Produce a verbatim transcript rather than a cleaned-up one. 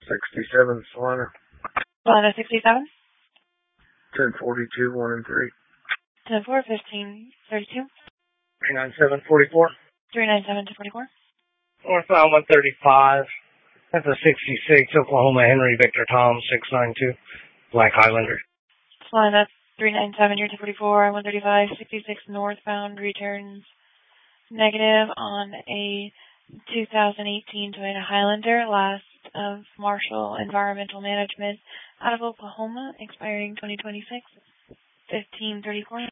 sixty-seven, Salina. Salina sixty-seven. ten forty-two, one and three. ten four, fifteen thirty-two. three ninety-seven, forty-four. three ninety-seven to forty-four. Northbound one thirty-five. That's a sixty-six, Oklahoma Henry Victor Tom six nine two. Black Highlander. Salina three ninety-seven, you're to forty-four, one thirty-five, sixty-six northbound, returns negative on a two thousand eighteen Toyota Highlander, last of Marshall Environmental Management out of Oklahoma, expiring twenty twenty-six, fifteen thirty-four.